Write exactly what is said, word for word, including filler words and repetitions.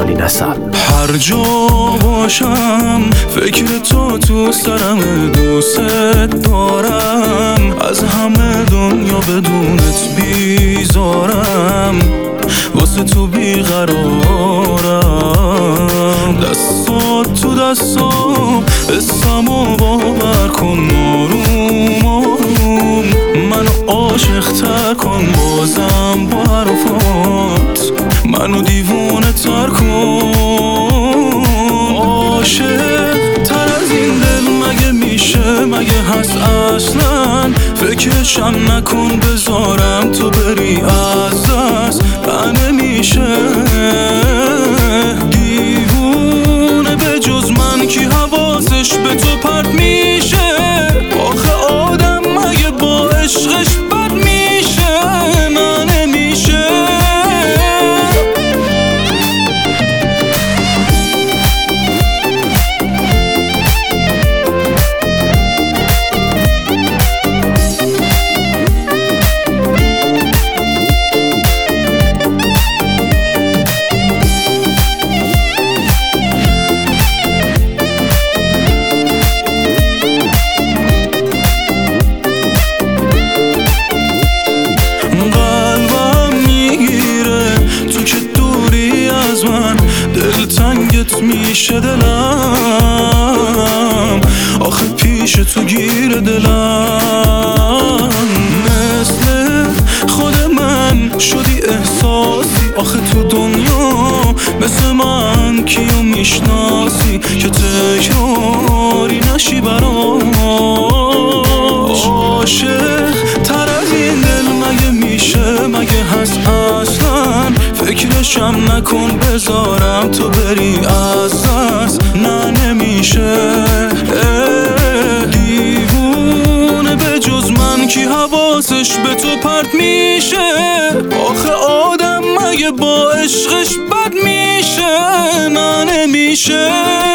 علی نسب. هر جا باشم فکر تو تو سرم، دوست دارم، از همه دنیا بدونت بیزارم، واسه تو بیقرارم. دستات تو دستام اسمو باور کن، آروم آروم منو عاشق تر کن، بازم با حرفات منو دیوونه تر کن. عاشق تر از این دل مگه میشه، مگه هست اصلا؟ فکرشم نکن بذارم تو بری از دست، نه نمیشه. دیوونه به جز من کی حواسش به تو پرت میشه؟ آخه آدم مگه با عشقش بد میشه؟ نه نمیشه. دلتنگت میشه دلم، آخه پیش تو گیر دلم. مثل خود من شدی احساسی، آخه تو دنیا مثل من کیو میشناسی که تکراری نشی برام؟ عاشق تر از این دل مگه میشه، مگه هست اصلا؟ فکرشم نکن بذارم تو بری از دست، نه نمیشه. دیوونه به جز من کی حواسش به تو پرت میشه؟ آخه آدم مگه با عشقش بد میشه؟ نه نمیشه.